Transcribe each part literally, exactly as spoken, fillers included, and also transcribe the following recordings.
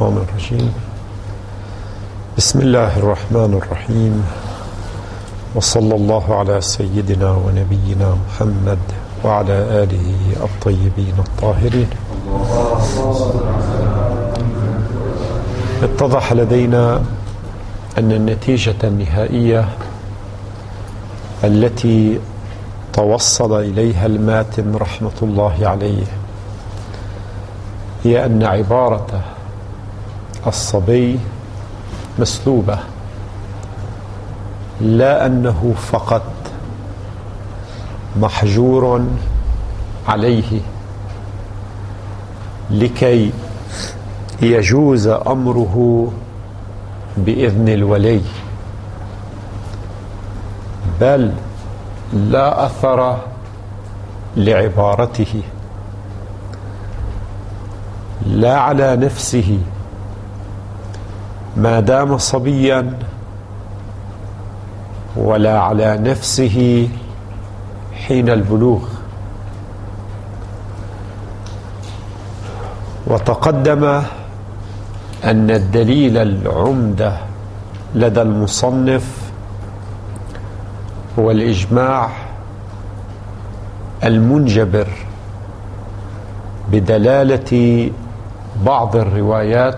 الشيطان الرجيم. بسم الله الرحمن الرحيم، وصلى الله على سيدنا ونبينا محمد وعلى آله الطيبين الطاهرين. اتضح لدينا أن النتيجة النهائية التي توصل إليها الماتن رحمة الله عليه هي أن عبارة الصبي مسلوبة، لا أنه فقط محجور عليه لكي يجوز أمره بإذن الولي، بل لا أثر لعبارته لا على نفسه ما دام صبيا، ولا على نفسه حين البلوغ. وتقدم أن الدليل العمدة لدى المصنف هو الإجماع المنجبر بدلالة بعض الروايات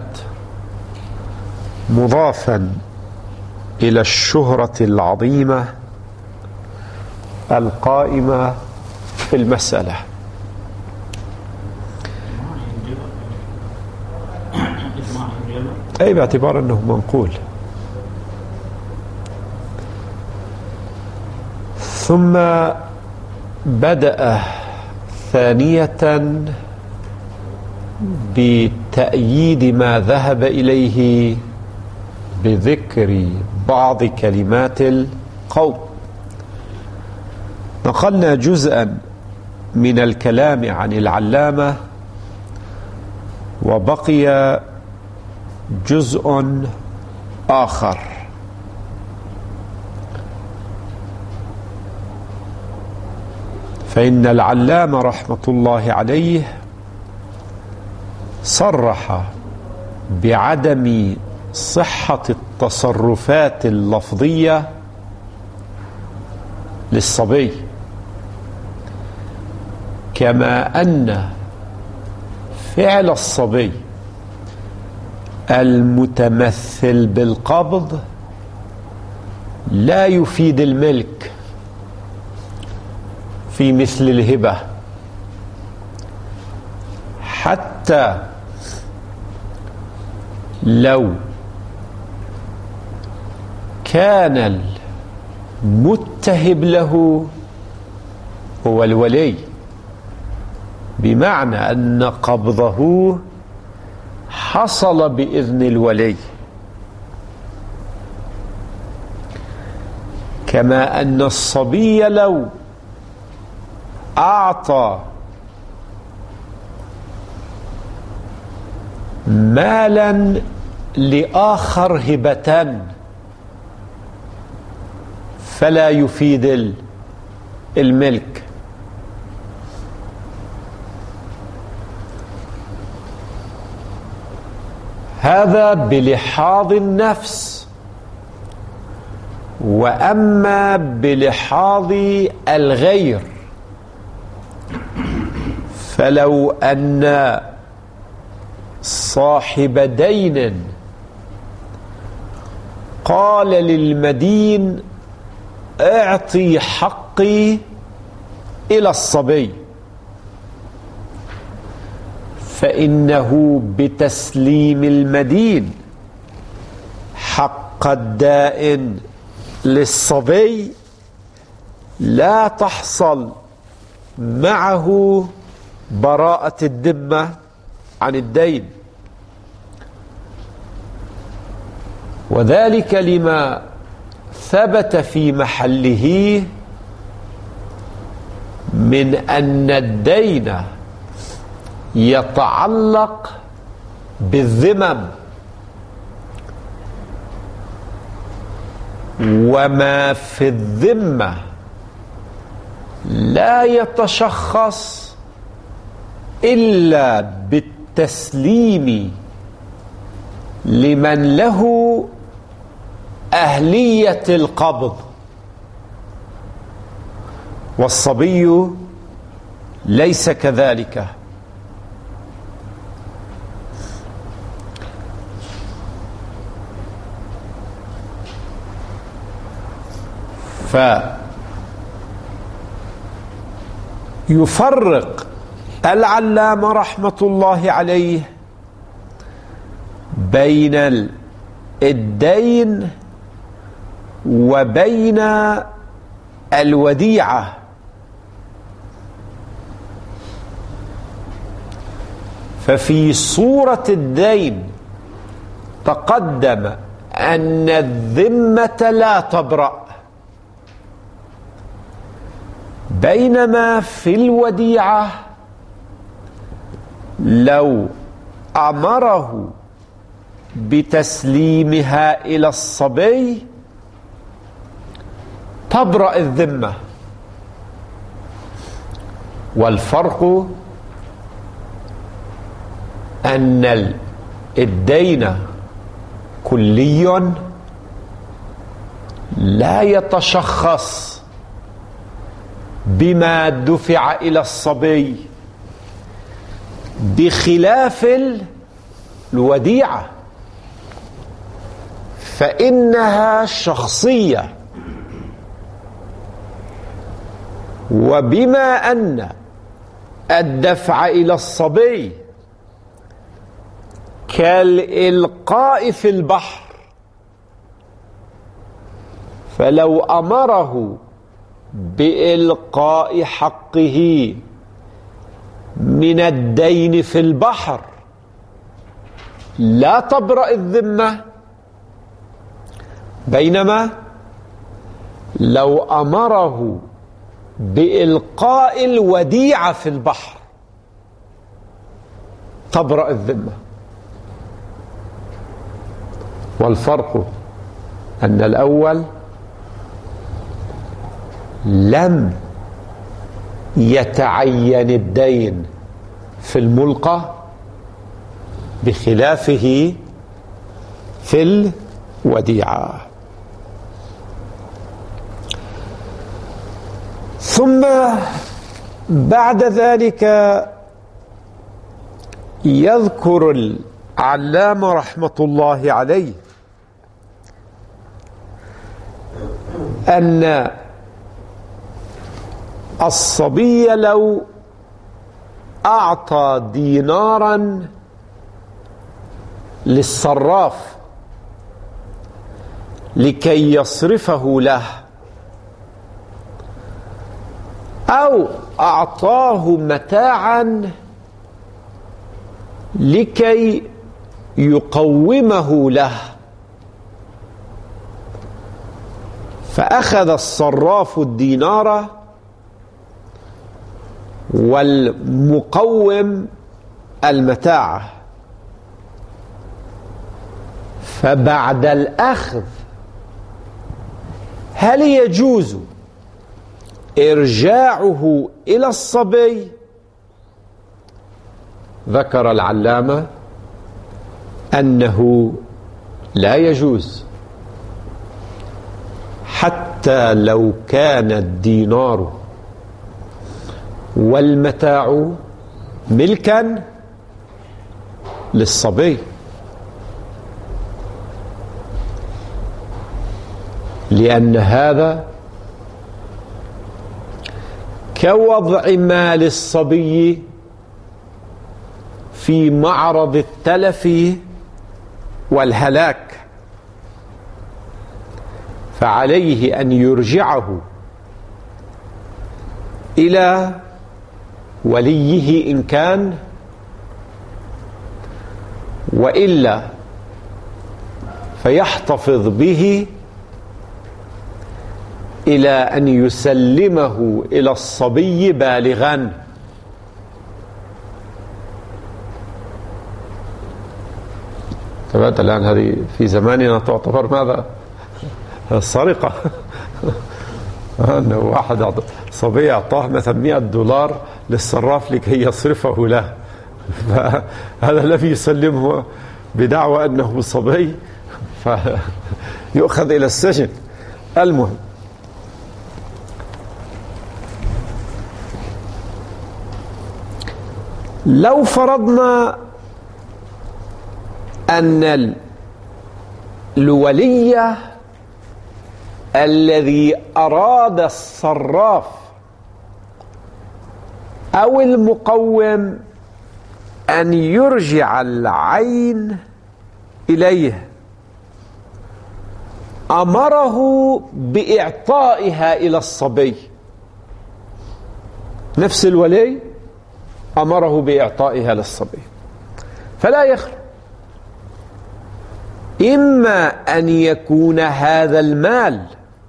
مضافا إلى الشهرة العظيمة القائمة في المسألة. أي باعتبار أنه منقول. ثم بدأ ثانية بتأييد ما ذهب إليه بذكر بعض كلمات القوم. نقلنا جزءا من الكلام عن العلامة، وبقي جزء آخر. فإن العلامة رحمة الله عليه صرح بعدم صحة التصرفات اللفظية للصبي، كما أن فعل الصبي المتمثل بالقبض لا يفيد الملك في مثل الهبة، حتى لو كان المتهب له هو الولي، بمعنى أن قبضه حصل بإذن الولي، كما أن الصبي لو أعطى مالا لآخر هبة فلا يفيد الملك. هذا بلحاظ النفس. وأما بلحاظ الغير، فلو أن صاحب دين قال للمدين اعطي حقي إلى الصبي، فإنه بتسليم المدين حق الدائن للصبي لا تحصل معه براءة الذمة عن الدين، وذلك لما ثبت في محله من أن الدين يتعلق بالذمم، وما في الذمة لا يتشخص إلا بالتسليم لمن له أهلية القبض، والصبي ليس كذلك. فيفرق العلامة رحمة الله عليه بين الدين وبين الوديعة. ففي صورة الدين تقدم أن الذمة لا تبرأ، بينما في الوديعة لو أمره بتسليمها إلى الصبي تبرأ الذمة. والفرق أن الدين كلي لا يتشخص بما دفع إلى الصبي، بخلاف الوديعة فإنها شخصية. وبما أن الدفع إلى الصبي كالإلقاء في البحر، فلو أمره بإلقاء حقه من الدين في البحر لا تبرأ الذمة، بينما لو أمره بإلقاء الوديعة في البحر تبرأ الذمة. والفرق أن الأول لم يتعين الدين في الملقى، بخلافه في الوديعة. ثم بعد ذلك يذكر العلامة رحمة الله عليه أن الصبي لو أعطى دينارا للصراف لكي يصرفه له، أو أعطاه متاعا لكي يقومه له، فأخذ الصراف الدينار والمقوم المتاع، فبعد الأخذ هل يجوز إرجاعه إلى الصبي؟ ذكر العلامة أنه لا يجوز، حتى لو كان الدينار والمتاع ملكا للصبي، لأن هذا كوضع مال الصبي في معرض التلف والهلاك، فعليه أن يرجعه إلى وليه إن كان، وإلا فيحتفظ به إلى أن يسلمه إلى الصبي بالغا. ثبت الآن هذه في زماننا تعتبر ماذا؟ السرقة. أنه واحد صبي أعطاه مثلا مئة دولار للصراف لكي يصرفه له، فهذا الذي يسلمه بدعوى أنه صبي فيؤخذ إلى السجن. المهم، لو فرضنا أن الولي الذي أراد الصراف أو المقوم أن يرجع العين إليه أمره بإعطائها إلى الصبي، نفس الولي أمره بإعطائها للصبي، فلا يخلو إما أن يكون هذا المال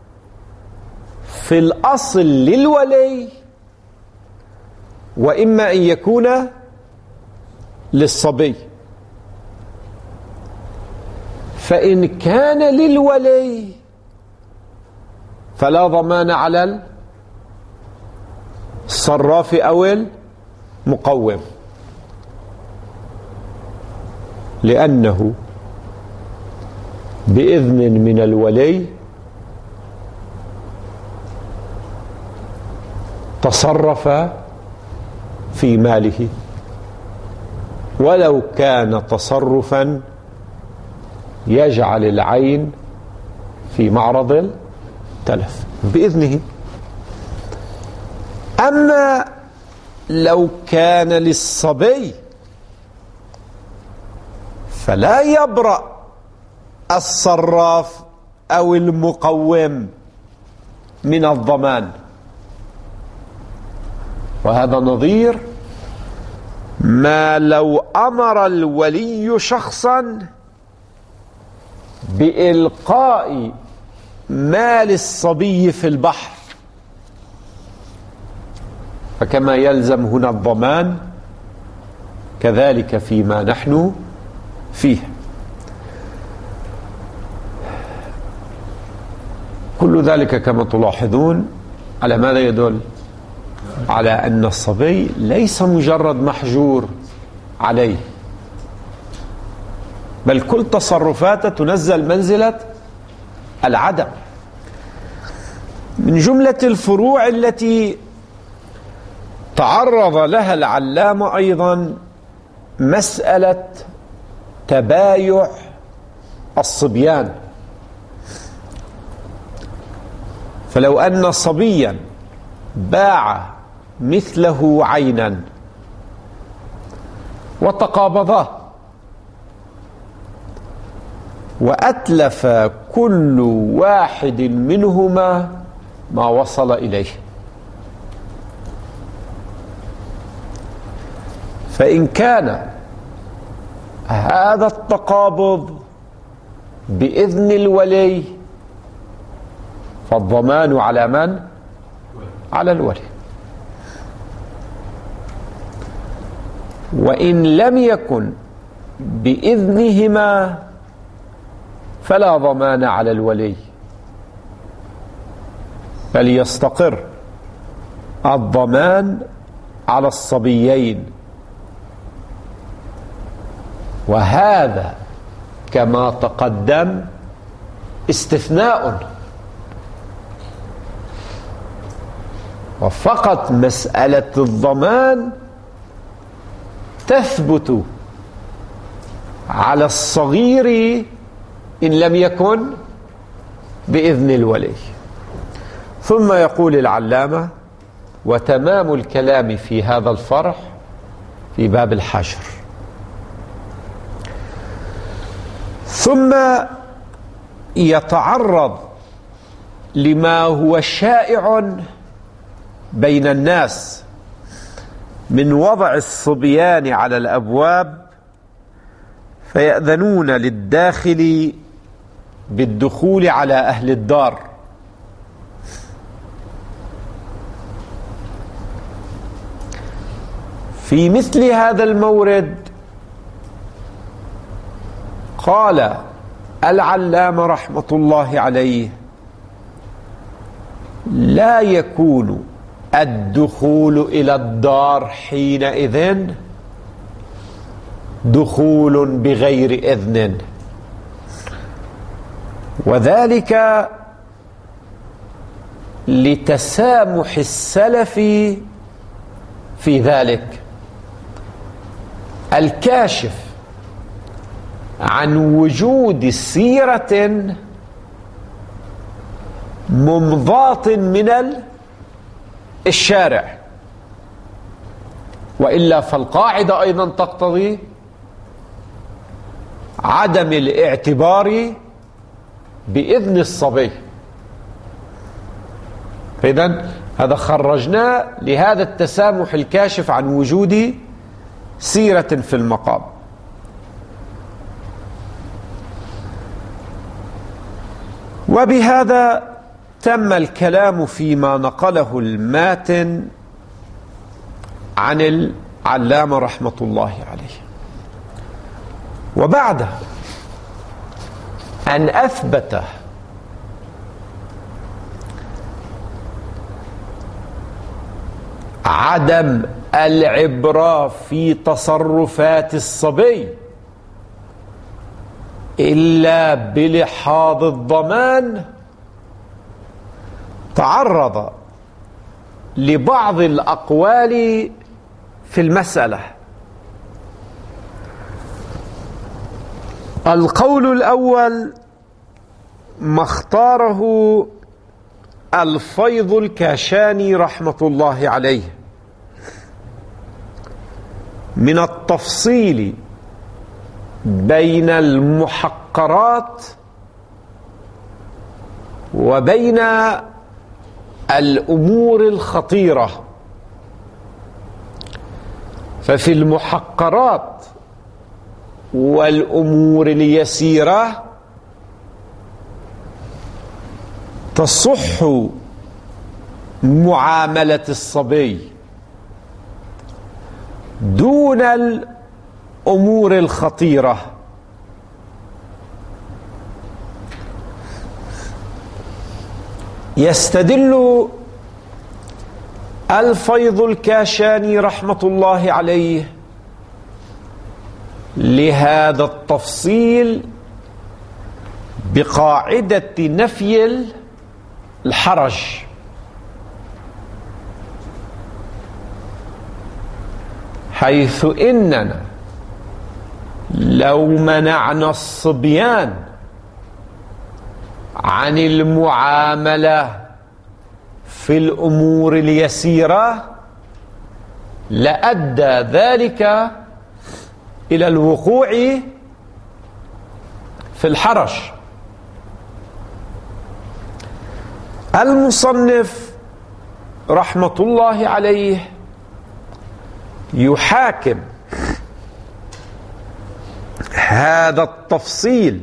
في الأصل للولي، وإما أن يكون للصبي. فإن كان للولي فلا ضمان على الصراف أو المقوم، لأنه بإذن من الولي تصرف في ماله، ولو كان تصرفا يجعل العين في معرض التلف بإذنه. أما لو كان للصبي فلا يبرأ الصراف أو المقوم من الضمان، وهذا نظير ما لو أمر الولي شخصا بإلقاء مال الصبي في البحر، فكما يلزم هنا الضمان كذلك فيما نحن فيه. كل ذلك كما تلاحظون على ماذا يدل؟ على أن الصبي ليس مجرد محجور عليه، بل كل تصرفاته تنزل منزلة العدم. من جملة الفروع التي تعرض لها العلامة أيضا مسألة تبايع الصبيان. فلو أن صبيا باع مثله عينا وتقابضاه وأتلف كل واحد منهما ما وصل إليه، فإن كان هذا التقابض بإذن الولي فالضمان على من؟ على الولي. وإن لم يكن بإذنهما فلا ضمان على الولي، بل يستقر الضمان على الصبيين، وهذا كما تقدم استثناء، وفقط مسألة الضمان تثبت على الصغير إن لم يكن بإذن الولي. ثم يقول العلامة: وتمام الكلام في هذا الفرع في باب الحشر. ثم يتعرض لما هو شائع بين الناس من وضع الصبيان على الأبواب فيأذنون للداخل بالدخول على أهل الدار، في مثل هذا المورد قال العلامة رحمة الله عليه: لا يكون الدخول إلى الدار حينئذ دخول بغير إذن، وذلك لتسامح السلف في ذلك. الكاشف عن وجود سيرة ممضاة من الشارع، وإلا فالقاعدة أيضا تقتضي عدم الاعتبار بإذن الصبي. فإذن هذا خرجناه لهذا التسامح الكاشف عن وجود سيرة في المقام. وبهذا تم الكلام فيما نقله الماتن عن العلامة رحمة الله عليه. وبعد أن أثبت عدم العبرة في تصرفات الصبي إلا بلحاظ الضمان، تعرض لبعض الأقوال في المسألة. القول الأول ما اختاره الفيض الكاشاني رحمة الله عليه من التفصيل بين المحقرات وبين الأمور الخطيرة. ففي المحقرات والأمور اليسيرة تصح معاملة الصبي دون الأمور الخطيرة. يستدل الفيض الكاشاني رحمة الله عليه لهذا التفصيل بقاعدة نفي الحرج، حيث إننا لو منعنا الصبيان عن المعاملة في الأمور اليسيرة لأدى ذلك إلى الوقوع في الحرج. المصنف رحمة الله عليه يحاكم هذا التفصيل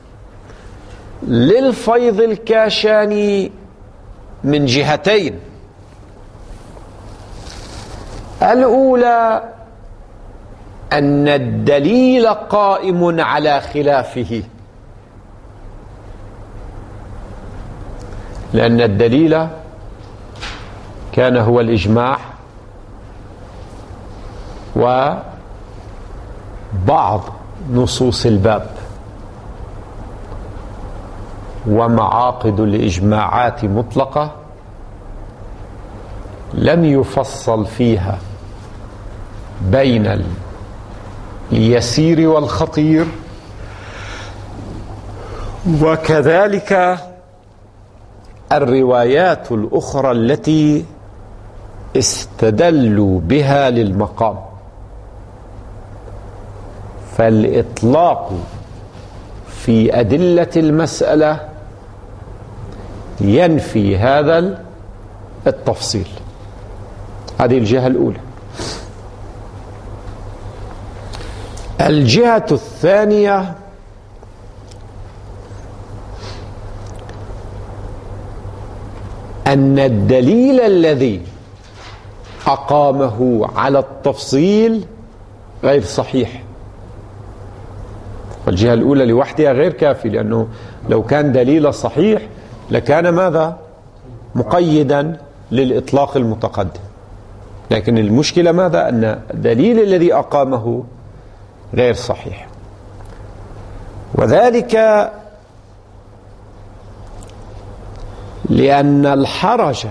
للفيض الكاشاني من جهتين. الأولى أن الدليل قائم على خلافه، لأن الدليل كان هو الإجماع وبعض نصوص الباب، ومعاقد الإجماعات مطلقة لم يفصل فيها بين اليسير والخطير. وكذلك الروايات الأخرى التي استدلوا بها للمقام. فالإطلاق في أدلة المسألة ينفي هذا التفصيل. هذه الجهة الأولى. الجهة الثانية أن الدليل الذي أقامه على التفصيل غير صحيح. والجهة الأولى لوحدها غير كافي، لأنه لو كان دليل صحيح لكان ماذا؟ مقيدا للإطلاق المتقدم. لكن المشكلة ماذا؟ أن الدليل الذي أقامه غير صحيح. وذلك لأن الحرج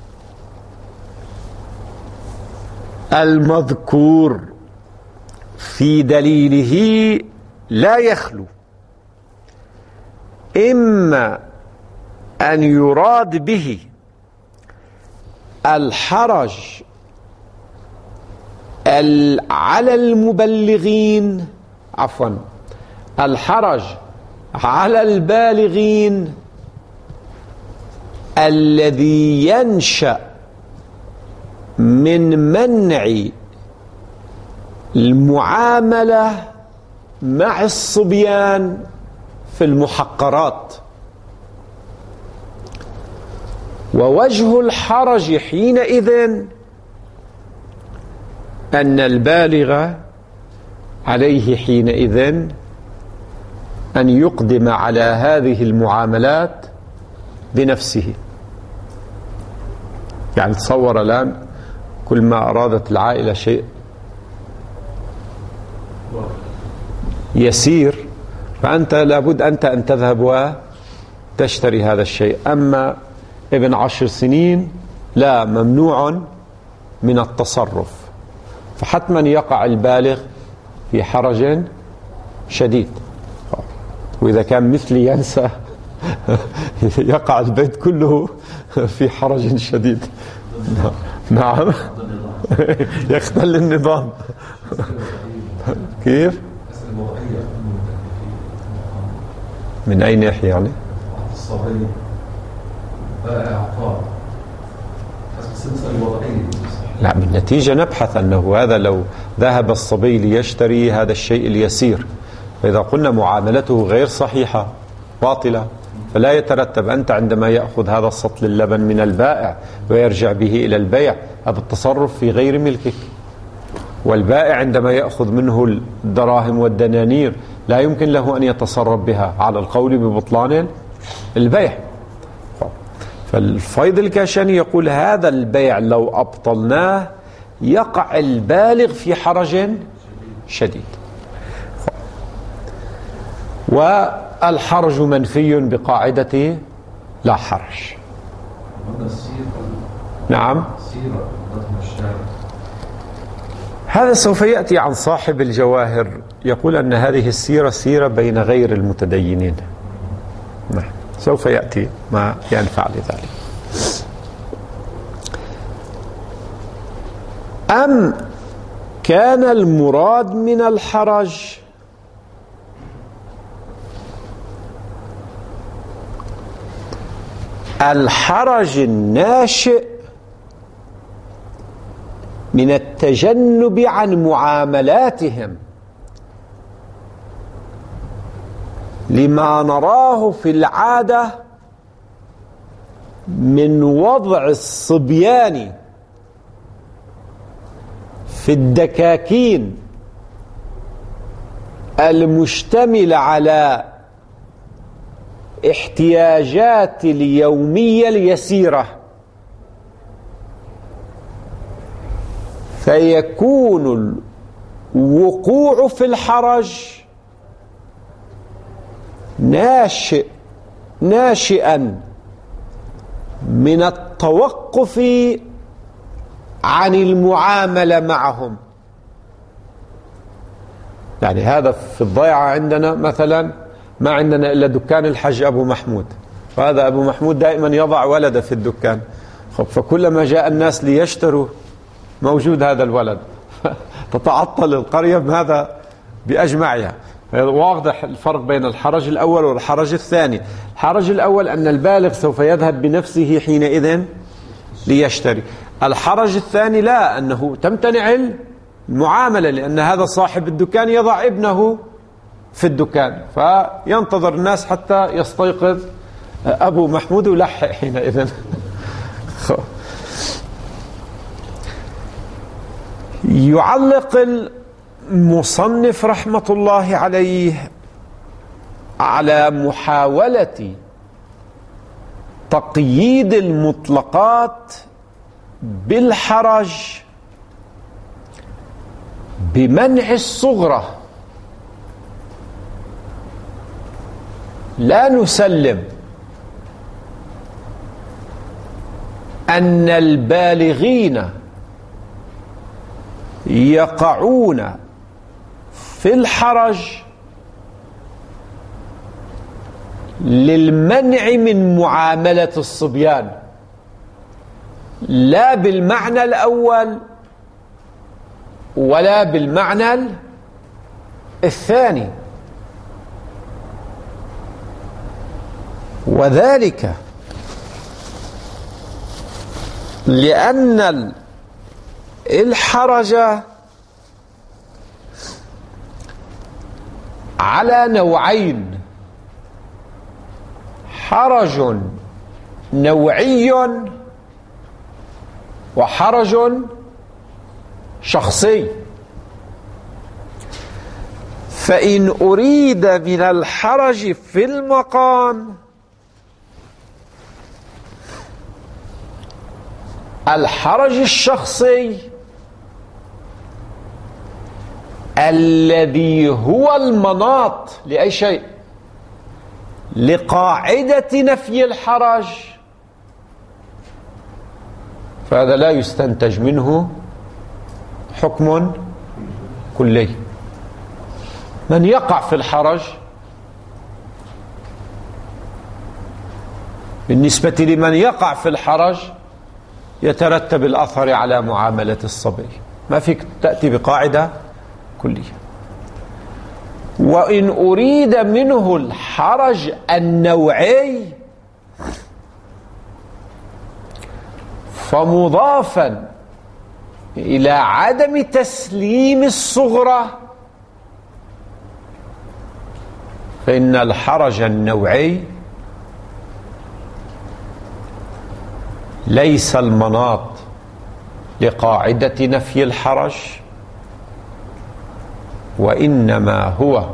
المذكور في دليله لا يخلو إما أن يراد به الحرج على المبلغين عفوا الحرج على البالغين الذي ينشأ من منع المعاملة مع الصبيان في المحقرات. ووجه الحرج حينئذ أن البالغ عليه حينئذ أن يقدم على هذه المعاملات بنفسه. يعني تصور الآن كل ما أرادت العائلة شيء يسير فأنت لابد أنت أن تذهب وتشتري هذا الشيء. أما ابن عشر سنين لا، ممنوع من التصرف، فحتما يقع البالغ في حرج شديد. وإذا كان مثلي ينسى يقع البيت كله في حرج شديد. نعم يختل النظام. كيف؟ من أي ناحية يعني؟ الصبي إعطاء لا، بالنتيجة نبحث أنه هذا لو ذهب الصبي ليشتري هذا الشيء اليسير، فإذا قلنا معاملته غير صحيحة باطلة، فلا يترتب أنت عندما يأخذ هذا السطل اللبن من البائع ويرجع به إلى البيع التصرف في غير ملكك. والبائع عندما يأخذ منه الدراهم والدنانير لا يمكن له أن يتصرف بها على القول ببطلان البيع. فالفيض الكاشاني يقول هذا البيع لو أبطلناه يقع البالغ في حرج شديد. والحرج منفي بقاعدة لا حرج. نعم، هذا سوف يأتي عن صاحب الجواهر، يقول أن هذه السيرة سيرة بين غير المتدينين. نعم، سوف يأتي ما ينفع لذلك. أم كان المراد من الحرج الحرج الناشئ من التجنب عن معاملاتهم لما نراه في العادة من وضع الصبيان في الدكاكين المشتملة على احتياجات اليومية اليسيرة، فيكون الوقوع في الحرج ناشئ ناشئا من التوقف عن المعاملة معهم. يعني هذا في الضيعة عندنا مثلا ما عندنا إلا دكان الحج أبو محمود، فهذا أبو محمود دائما يضع ولده في الدكان، فكلما جاء الناس ليشتروا موجود هذا الولد تتعطل القرية بهذا بأجمعها. واضح الفرق بين الحرج الأول والحرج الثاني. الحرج الأول أن البالغ سوف يذهب بنفسه حينئذ ليشتري. الحرج الثاني لا، أنه تمتنع المعاملة لأن هذا صاحب الدكان يضع ابنه في الدكان، فينتظر الناس حتى يستيقظ أبو محمود ولحق حينئذ. يعلق المصنف رحمة الله عليه على محاولة تقييد المطلقات بالحرج بمنع الصغرى لا نسلم أن البالغين يقعون في الحرج للمنع من معاملة الصبيان، لا بالمعنى الأول ولا بالمعنى الثاني. وذلك لأن الحرج على نوعين: حرج نوعي وحرج شخصي. فإن أريد من الحرج في المقام الحرج الشخصي الذي هو المناط لأي شيء، لقاعدة نفي الحرج، فهذا لا يستنتج منه حكم كلي. من يقع في الحرج بالنسبة لمن يقع في الحرج يترتب الأثر على معاملة الصبي، ما فيك تأتي بقاعدة كلية. وإن أريد منه الحرج النوعي فمضافا إلى عدم تسليم الصغرى، فإن الحرج النوعي ليس المناط لقاعدة نفي الحرج، وإنما هو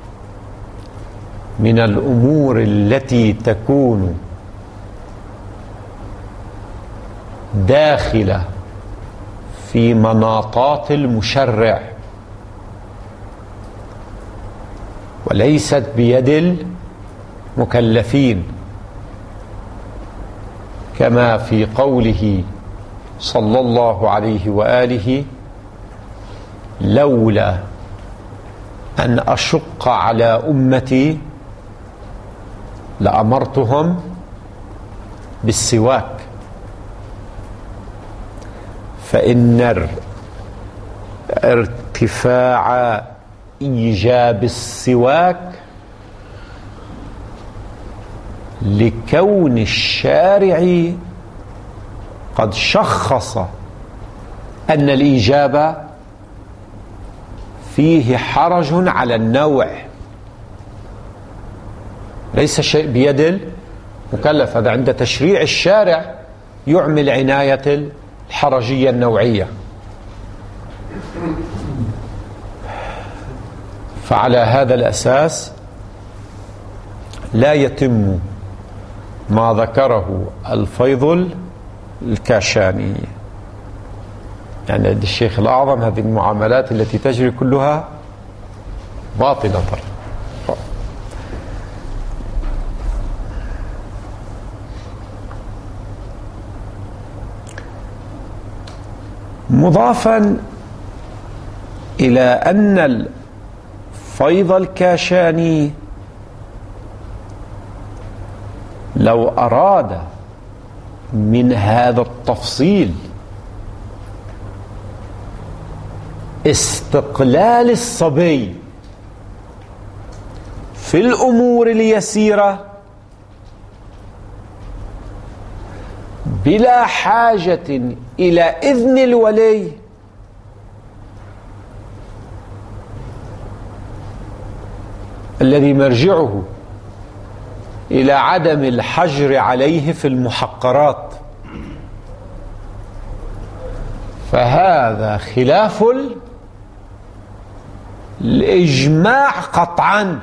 من الأمور التي تكون داخلة في مناطات المشرع وليست بيد المكلفين، كما في قوله صلى الله عليه وآله: لولا أن أشق على أمتي لأمرتهم بالسواك. فإن ارتفاع إيجاب السواك لكون الشارع قد شخص أن الإيجاب فيه حرج على النوع، ليس شيء بيد المكلف. هذا عند تشريع الشارع يعمل عناية الحرجية النوعية. فعلى هذا الأساس لا يتم ما ذكره الفيضل الكاشاني، يعني عند الشيخ الأعظم هذه المعاملات التي تجري كلها باطلة. مضافا إلى أن الفيض الكاشاني لو أراد من هذا التفصيل استقلال الصبي في الأمور اليسيرة بلا حاجة إلى إذن الولي، الذي مرجعه إلى عدم الحجر عليه في المحقرات، فهذا خلاف الإجماع قطعا.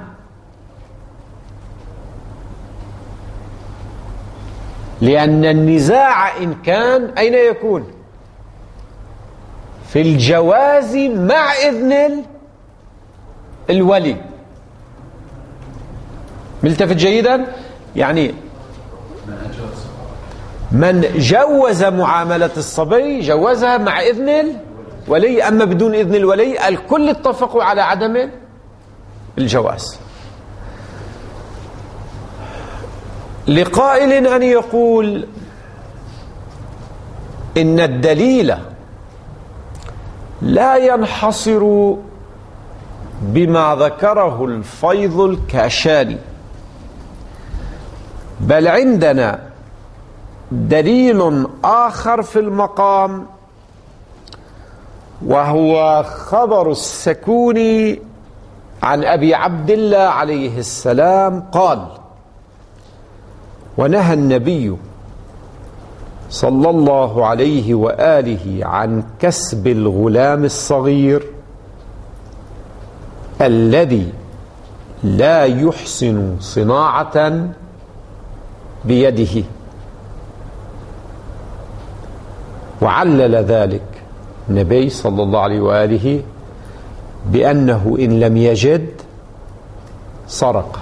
لأن النزاع إن كان أين يكون؟ في الجواز مع إذن الولي. ملتفت جيدا؟ يعني من جوز معاملة الصبي جوزها مع إذن الولي، أما بدون إذن الولي الكل اتفقوا على عدم الجواز. لقائل أن يقول إن الدليل لا ينحصر بما ذكره الفيض الكاشاني، بل عندنا دليل آخر في المقام، وهو خبر السكوني عن أبي عبد الله عليه السلام قال: ونهى النبي صلى الله عليه وآله عن كسب الغلام الصغير الذي لا يحسن صناعة بيده، وعلل ذلك النبي صلى الله عليه وآله بأنه إن لم يجد سرق.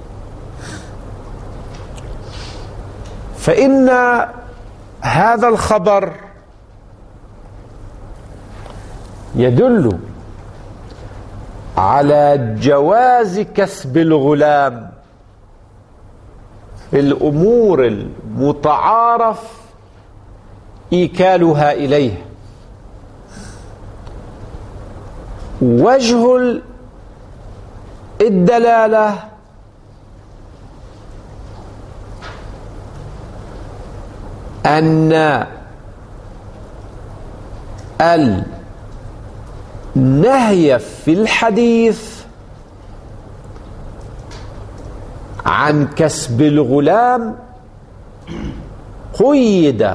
فإن هذا الخبر يدل على جواز كسب الغلام في الأمور المتعارف إيكالها إليه. وجه الدلالة أن النهي في الحديث عن كسب الغلام قيد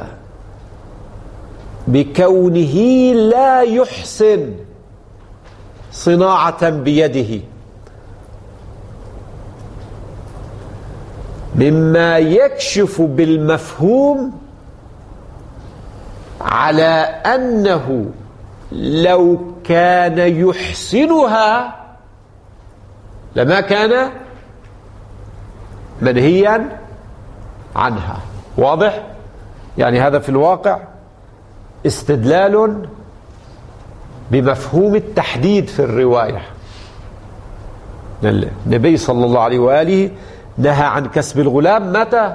بكونه لا يحسن صناعة بيده، مما يكشف بالمفهوم على أنه لو كان يحسنها لما كان منهيا عنها. واضح؟ يعني هذا في الواقع استدلال بمفهوم التحديد في الرواية. النبي صلى الله عليه وآله نهى عن كسب الغلام متى؟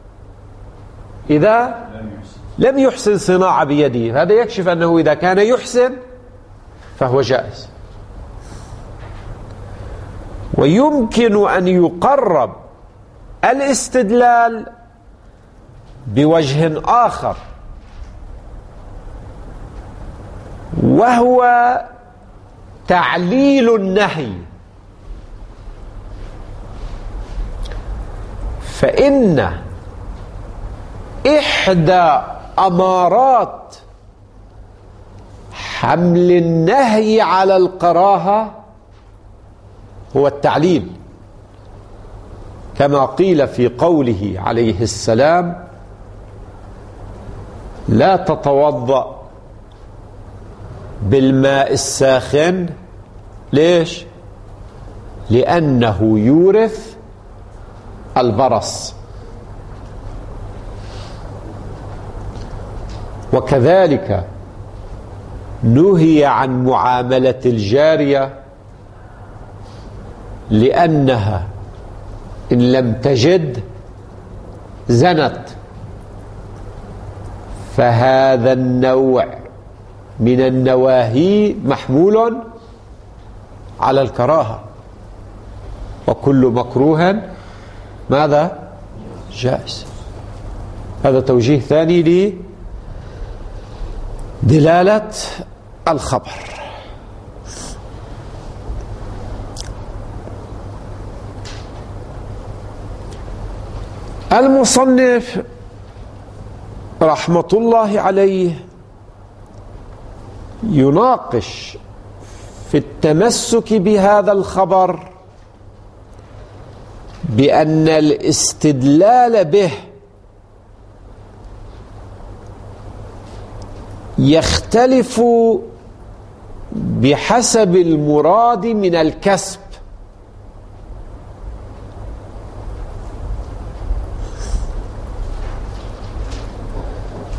إذا لم يحسن صناعة بيده. هذا يكشف أنه إذا كان يحسن فهو جائز. ويمكن أن يقرب الاستدلال بوجه آخر، وهو تعليل النهي. فإن إحدى أمارات حمل النهي على الكراهة هو التعليل، كما قيل في قوله عليه السلام: لا تتوضأ بالماء الساخن. ليش؟ لأنه يورث البرص. وكذلك نهي عن معاملة الجارية لأنها إن لم تجد زنت، فهذا النوع من النواهي محمول على الكراهة، وكل مكروه ماذا؟ جائز. هذا توجيه ثاني لدلالة الخبر. المصنف رحمة الله عليه يناقش في التمسك بهذا الخبر بأن الاستدلال به يختلف بحسب المراد من الكسب.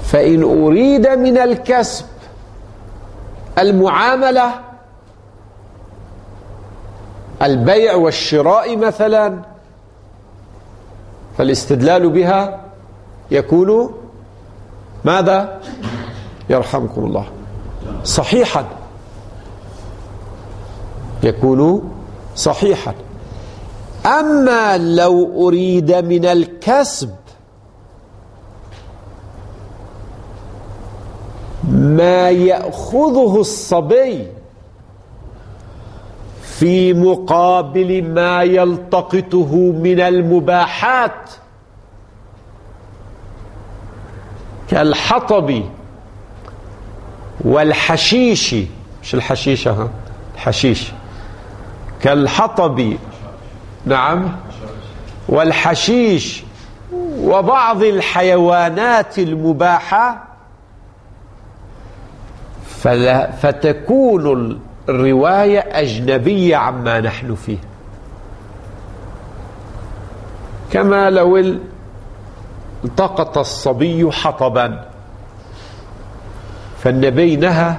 فإن أريد من الكسب المعاملة، البيع والشراء مثلا، فالاستدلال بها يكون ماذا؟ يرحمكم الله، صحيحا، يكون صحيحا. أما لو أريد من الكسب ما يأخذه الصبي في مقابل ما يلتقطه من المباحات كالحطب والحشيش، مش الحشيشة، ها الحشيش، كالحطب، نعم، والحشيش وبعض الحيوانات المباحة، فلا فتكون الرواية أجنبية عما نحن فيه. كما لو التقط الصبي حطبا، فالنبي نهى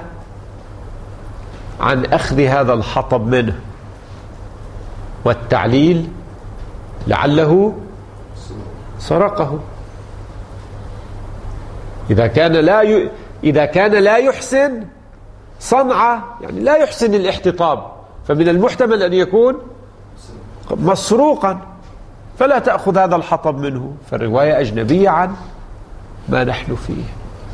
عن أخذ هذا الحطب منه، والتعليل لعله سرقه. إذا كان لا ي... إذا كان لا يحسن صنعة، يعني لا يحسن الاحتطاب، فمن المحتمل أن يكون مسروقا، فلا تأخذ هذا الحطب منه، فالرواية أجنبية عن ما نحن فيه.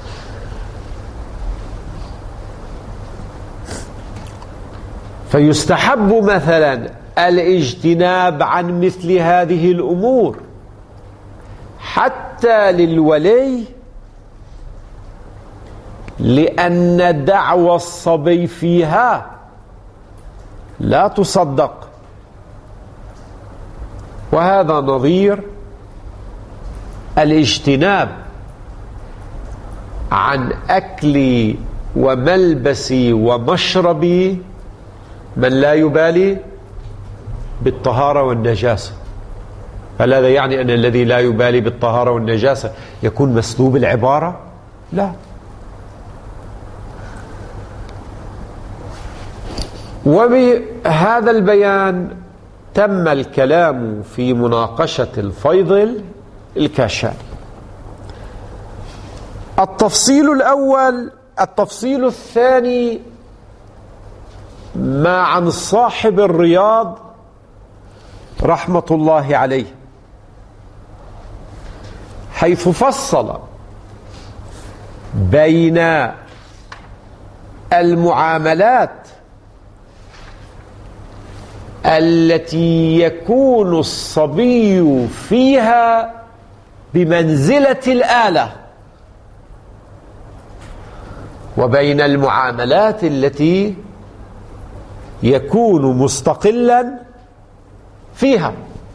فيستحب مثلا الاجتناب عن مثل هذه الأمور حتى للولي، لأن دعوى الصبي فيها لا تصدق. وهذا نظير الاجتناب عن أكل وملبس ومشرب من لا يبالي بالطهارة والنجاسة. هل هذا يعني أن الذي لا يبالي بالطهارة والنجاسة يكون مسلوب العبارة؟ لا. وبهذا البيان تم الكلام في مناقشة الفيض الكاشاني. التفصيل الأول. التفصيل الثاني ما عن صاحب الرياض رحمة الله عليه، حيث فصل بين المعاملات التي يكون الصبي فيها بمنزلة الآلة، وبين المعاملات التي يكون مستقلا فيها.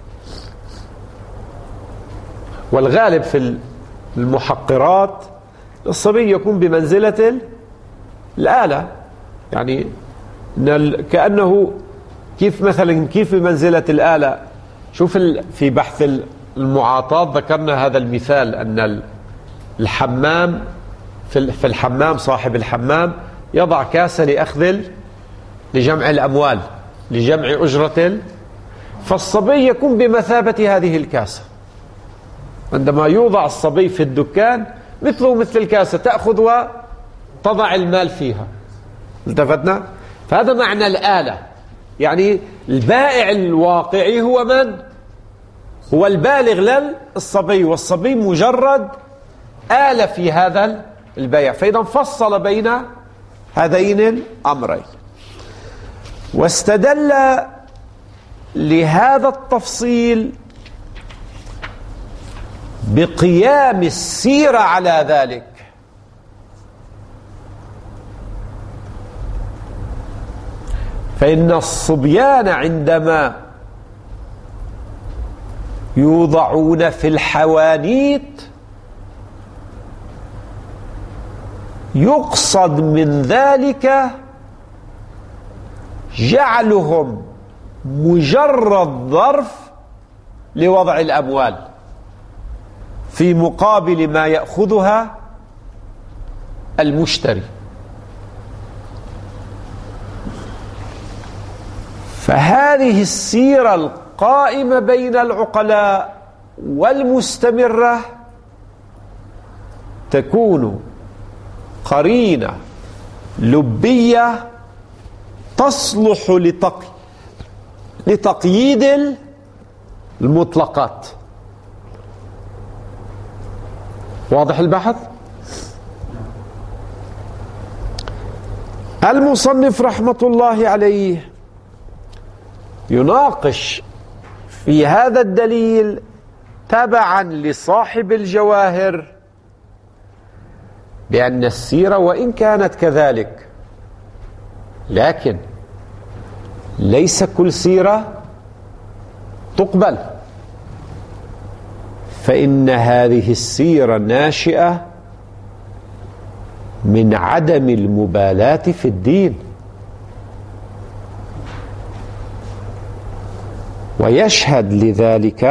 والغالب في المحقرات الصبي يكون بمنزلة الآلة، يعني كأنه كيف مثلا كيف بمنزلة الآلة. شوف في بحث المعاطاة ذكرنا هذا المثال، أن الحمام في الحمام صاحب الحمام يضع كاسة لأخذ لجمع الأموال، لجمع أجرة، فالصبي يكون بمثابة هذه الكاسة. عندما يوضع الصبي في الدكان مثله مثل الكاسة، تأخذ وتضع المال فيها. التفتنا؟ فهذا معنى الآلة، يعني البائع الواقعي هو من؟ هو البالغ للصبي، والصبي مجرد آلة في هذا البيع. فإذا فصل بين هذين الأمرين، واستدل لهذا التفصيل بقيام السيرة على ذلك. فإن الصبيان عندما يوضعون في الحوانيت يقصد من ذلك جعلهم مجرد ظرف لوضع الأموال في مقابل ما يأخذها المشتري. فهذه السيرة القائمة بين العقلاء والمستمرة تكون قرينة لبية تصلح لتقي لتقييد المطلقات. واضح البحث؟ المصنف رحمة الله عليه يناقش في هذا الدليل تبعا لصاحب الجواهر بأن السيرة وإن كانت كذلك، لكن ليس كل سيرة تقبل، فإن هذه السيرة ناشئة من عدم المبالاة في الدين. ويشهد لذلك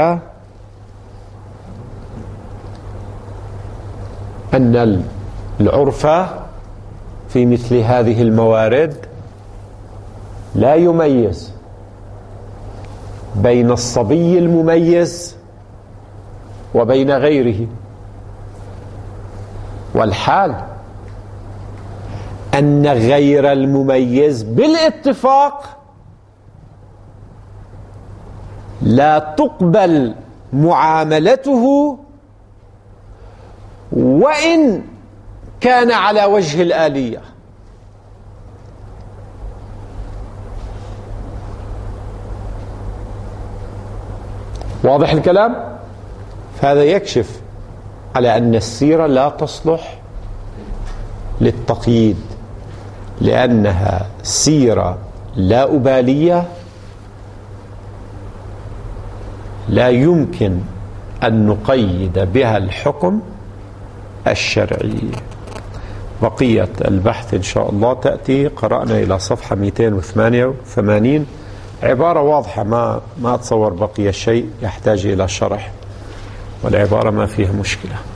أن العرف في مثل هذه الموارد لا يميز بين الصبي المميز وبين غيره، والحال أن غير المميز بالاتفاق لا تقبل معاملته وإن كان على وجه الآلية. واضح الكلام؟ فهذا يكشف على أن السيرة لا تصلح للتقييد، لأنها سيرة لا أبالية لا يمكن أن نقيد بها الحكم الشرعي. بقية البحث إن شاء الله تأتي. قرأنا إلى صفحة مئتين وثمانية وثمانين، عبارة واضحة، ما ما أتصور بقي شيء يحتاج إلى شرح، والعبارة ما فيها مشكلة.